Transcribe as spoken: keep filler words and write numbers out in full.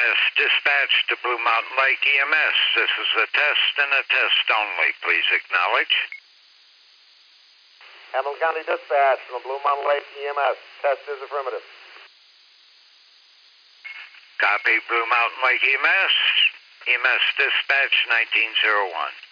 S, dispatch to Blue Mountain Lake E M S. This is a test and a test only. Please acknowledge. Hamilton County Dispatch from Blue Mountain Lake E M S. Test is affirmative. Copy, Blue Mountain Lake E M S. E M S dispatch nineteen oh one.